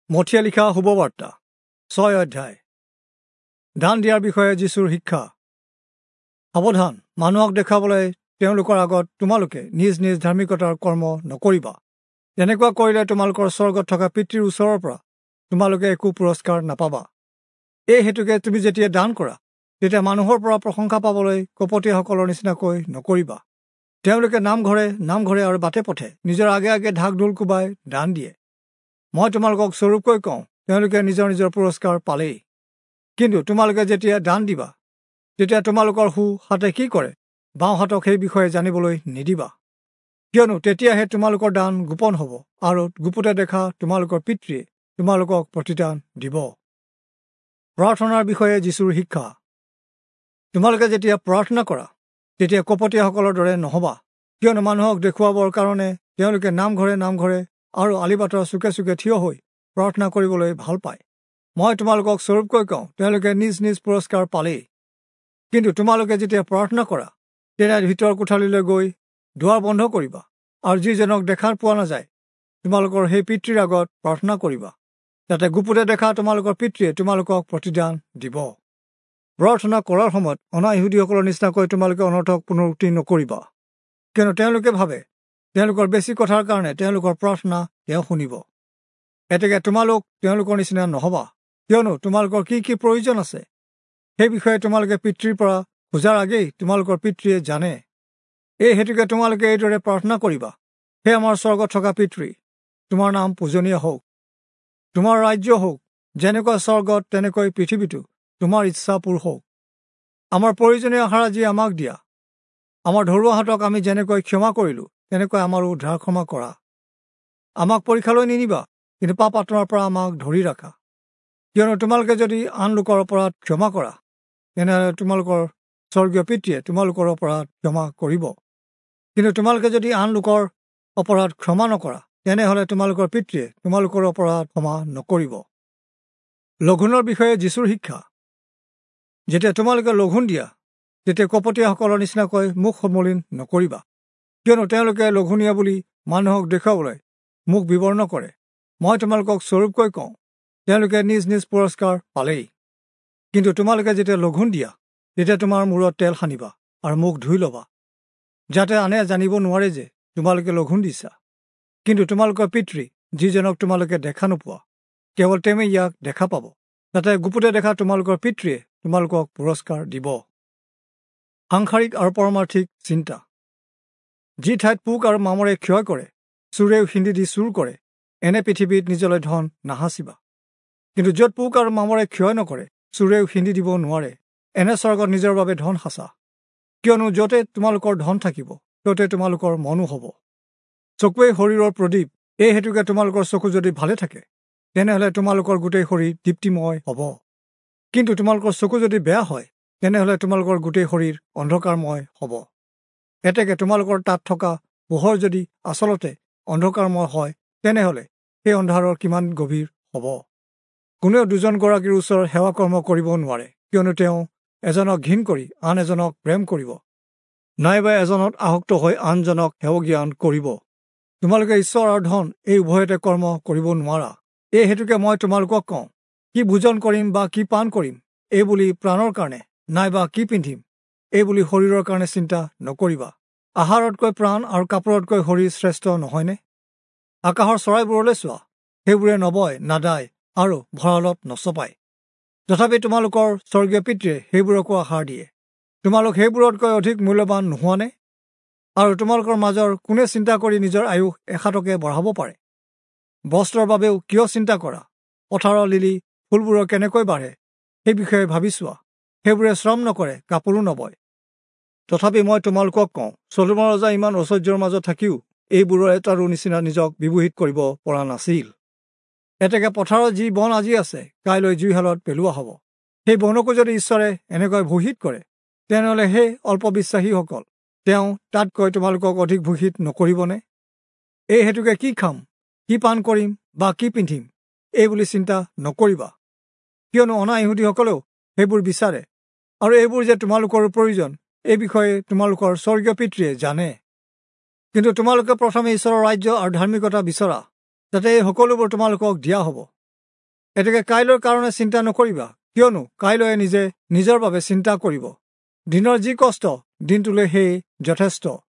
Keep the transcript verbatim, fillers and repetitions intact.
মথিয়ে লিখা শুভবাৰ্তা ছয় অধ্যায়। দান দিয়াৰ বিষয়ে যীশুৰ শিক্ষা। সাৱধান, মানুহক দেখাবলৈ তেওঁলোকৰ আগত তোমালোকে নিজ নিজ ধাৰ্মিকতাৰ কৰ্ম নকৰিবা। তেনেকুৱা কৰিলে তোমালোকৰ স্বৰ্গত থকা পিতৃৰ ওচৰৰ পৰা তোমালোকে একো পুৰস্কাৰ নাপাবা। এই হেতুকে তুমি যেতিয়া দান কৰা, তেতিয়া মানুহৰ পৰা প্ৰশংসা পাবলৈ কপটীয়াসকলৰ নিচিনাকৈ নকৰিবা। তেওঁলোকে নামঘৰে নামঘৰে আৰু বাটে পথে নিজৰ আগে আগে ঢাক ঢোল কোবাই দান দিয়ে। মই তোমালোকক স্বৰূপকৈ কওঁ, তেওঁলোকে নিজৰ নিজৰ পুৰস্কাৰ পালেই। কিন্তু তোমালোকে যেতিয়া দান দিবা, তেতিয়া তোমালোকৰ সো হাতে কি কৰে বাওঁ হাতক সেই বিষয়ে জানিবলৈ নিদিবা, কিয়নো তেতিয়াহে তোমালোকৰ দান গোপন হ'ব আৰু গুপুতে দেখা তোমালোকৰ পিতৃয়ে তোমালোকক প্ৰতিদান দিব। প্ৰাৰ্থনাৰ বিষয়ে যীশুৰ শিক্ষা। তোমালোকে যেতিয়া প্ৰাৰ্থনা কৰা, তেতিয়া কপটীয়াসকলৰ দৰে নহবা, কিয়নো মানুহক দেখুৱাবৰ কাৰণে তেওঁলোকে নামঘৰে নামঘৰে আৰু আলিবাটৰ চুকে চুকে থিয় হৈ প্ৰাৰ্থনা কৰিবলৈ ভাল পায়। মই তোমালোকক স্বৰূপকৈ কওঁ, তেওঁলোকে নিজ নিজ পুৰস্কাৰ পালেই। কিন্তু তোমালোকে যেতিয়া প্ৰাৰ্থনা কৰা, তেতিয়া ভিতৰ কোঠালিলৈ গৈ দুৱাৰ বন্ধ কৰিবা আৰু যিজনক দেখা পোৱা নাযায় তোমালোকৰ সেই পিতৃৰ আগত প্ৰাৰ্থনা কৰিবা, যাতে গুপুতে দেখা তোমালোকৰ পিতৃয়ে তোমালোকক প্ৰতিদান দিব। প্ৰাৰ্থনা কৰাৰ সময়ত অনা ইহুদীসকলৰ নিচিনাকৈ তোমালোকে অনৰ্থক পুনৰুক্তি নকৰিবা, কিয়নো তেওঁলোকে ভাবে তেওঁলোকৰ বেছি কথাৰ কাৰণে তেওঁলোকৰ প্ৰাৰ্থনা তেওঁ শুনিব। এতেকে তোমালোক তেওঁলোকৰ নিচিনা নহবা, কিয়নো তোমালোকৰ কি কি প্ৰয়োজন আছে সেই বিষয়ে তোমালোকে পিতৃৰ পৰা খোজাৰ আগেই তোমালোকৰ পিতৃয়ে জানে। এই হেতুকে তোমালোকে এইদৰে প্ৰাৰ্থনা কৰিবা: হে আমাৰ স্বৰ্গত থকা পিতৃ, তোমাৰ নাম পূজনীয় হওক, তোমাৰ ৰাজ্য হওক, যেনেকৈ স্বৰ্গত তেনেকৈ পৃথিৱীতো তোমাৰ ইচ্ছা পূৰ হওক। আমাৰ প্ৰয়োজনীয় আহাৰ আজি আমাক দিয়া। আমাৰ ধৰুৱাহঁতক আমি যেনেকৈ ক্ষমা কৰিলো, তেনেকৈ আমাৰো ধাৰ ক্ষমা কৰা। আমাক পৰীক্ষালৈ নিনিবা, কিন্তু পাপ আত্মাৰ পৰা আমাক ধৰি ৰাখা। কিয়নো তোমালোকে যদি আন লোকৰ অপৰাধ ক্ষমা কৰা, তেনেহ'লে তোমালোকৰ স্বৰ্গীয় পিতৃয়ে তোমালোকৰ অপৰাধ ক্ষমা কৰিব। কিন্তু তোমালোকে যদি আন লোকৰ অপৰাধ ক্ষমা নকৰা, তেনেহ'লে তোমালোকৰ পিতৃয়ে তোমালোকৰ অপৰাধ ক্ষমা নকৰিব। লঘোণৰ বিষয়ে যীশুৰ শিক্ষা। যেতিয়া তোমালোকে লঘোণ দিয়া, তেতিয়া কপটীয়াসকলৰ নিচিনাকৈ মুখ মলিন নকৰিবা, কিয়নো তেওঁলোকে লঘোণীয়া বুলি মানুহক দেখুৱাবলৈ মুখ বিৱৰ্ণ কৰে। মই তোমালোকক স্বৰূপকৈ কওঁ, তেওঁলোকে নিজ নিজ পুৰস্কাৰ পালেই। কিন্তু তোমালোকে যেতিয়া লঘোণ দিয়া, তেতিয়া তোমাৰ মূৰত তেল সানিবা আৰু মুখ ধুই ল'বা, যাতে আনে জানিব নোৱাৰে যে তোমালোকে লঘোণ দিছা। কিন্তু তোমালোকৰ পিতৃ, যিজনক তোমালোকে দেখা নোপোৱা, কেৱল তেওঁই ইয়াক দেখা পাব, যাতে গুপুতে দেখা তোমালোকৰ পিতৃয়ে তোমালোকক পুৰস্কাৰ দিব। সাংসাৰিক আৰু পৰমাৰ্থিক চিন্তা। যি ঠাইত পোক আৰু মামৰে ক্ষয় কৰে, চোৰেও হিন্দি দি চুৰ কৰে, এনে পৃথিৱীত নিজলৈ ধন নাসাঁচিবা। কিন্তু য'ত পোক আৰু মামৰে ক্ষয় নকৰে, চোৰেও হিন্দি দিব নোৱাৰে, এনে স্বৰ্গত নিজৰ বাবে ধন সাঁচা। কিয়নো য'তে তোমালোকৰ ধন থাকিব, ত'তে তোমালোকৰ মনো হ'ব। চকুৱেই শৰীৰৰ প্ৰদীপ। এই হেতুকে তোমালোকৰ চকু যদি ভালে থাকে, তেনেহ'লে তোমালোকৰ গোটেই শৰীৰ দীপ্তিময় হ'ব। কিন্তু তোমালোকৰ চকু যদি বেয়া হয়, তেনেহ'লে তোমালোকৰ গোটেই শৰীৰ অন্ধকাৰময় হ'ব। এতেকে তোমালোকৰ তাত থকা পোহৰ যদি আচলতে অন্ধকাৰময় হয়, তেনেহ'লে সেই অন্ধাৰৰ কিমান গভীৰ হ'ব। কোনেও দুজন গৰাকীৰ ওচৰত সেৱা কৰ্ম কৰিব নোৱাৰে, কিয়নো তেওঁ এজনক ঘিণ কৰি আন এজনক প্ৰেম কৰিব, নাইবা এজনত আসক্ত হৈ আনজনক সেৱজ্ঞান কৰিব। তোমালোকে ঈশ্বৰ আৰু ধন এই উভয়তে কৰ্ম কৰিব নোৱাৰা। এই হেতুকে মই তোমালোকক কওঁ, কি ভোজন কৰিম বা কি পান কৰিম, এই বুলি প্ৰাণৰ কাৰণে, নাইবা কি পিন্ধিম, এই বুলি শৰীৰৰ কাৰণে চিন্তা নকৰিবা। আহাৰতকৈ প্ৰাণ আৰু কাপোৰতকৈ শৰীৰ শ্ৰেষ্ঠ নহয়নে? আকাশৰ চৰাইবোৰলৈ চোৱা, সেইবোৰে নবয়, নাদায় আৰু ভঁৰালত নচপায়, তথাপি তোমালোকৰ স্বৰ্গীয় পিতৃয়ে সেইবোৰকো আহাৰ দিয়ে। তোমালোক সেইবোৰতকৈ অধিক মূল্যৱান নোহোৱানে? আৰু তোমালোকৰ মাজৰ কোনে চিন্তা কৰি নিজৰ আয়ুস এসাতকে বঢ়াব পাৰে? বস্ত্ৰৰ বাবেও কিয় চিন্তা কৰা? পথাৰৰ লিলি ফুলবোৰৰ কেনেকৈ বাঢ়ে, সেই বিষয়ে ভাবি চোৱা। সেইবোৰে শ্ৰম নকৰে, কাপোৰো নবয়। তথাপি মই তোমালোকক কওঁ, চলোমন ৰজা ইমান ঐশ্বৰ্যৰ মাজত থাকিও এইবোৰৰ এটাৰো নিচিনা নিজক বিভূষিত কৰিব পৰা নাছিল। এতেকে পথাৰত যি বন আজি আছে, কাইলৈ জুইশালত পেলোৱা হ'ব। সেই বনকো যদি ঈশ্বৰে এনেকৈ ভূষিত কৰে, তেনেহ'লে সেই অল্পবিশ্বাসীসকল তেওঁ তাতকৈ তোমালোকক অধিক ভূষিত নকৰিবনে? এই হেতুকে কি খাম, কি পান কৰিম বা কি পিন্ধিম, এই বুলি চিন্তা নকৰিবা, কিয়নো অনা ইহুদীসকলেও সেইবোৰ বিচাৰে, আৰু এইবোৰ যে তোমালোকৰ প্ৰয়োজন, এই বিষয়ে তোমালোকৰ স্বৰ্গীয় পিতৃয়ে জানে। কিন্তু তোমালোকে প্ৰথমে ঈশ্বৰৰ ৰাজ্য আৰু ধাৰ্মিকতা বিচৰা, যাতে এই সকলোবোৰ তোমালোকক দিয়া হ'ব। এতেকে কাইলৈৰ কাৰণে চিন্তা নকৰিবা, কিয়নো কাইলৈ নিজে নিজৰ বাবে চিন্তা কৰিব। দিনৰ যি কষ্ট দিনটোলৈ সেই যথেষ্ট।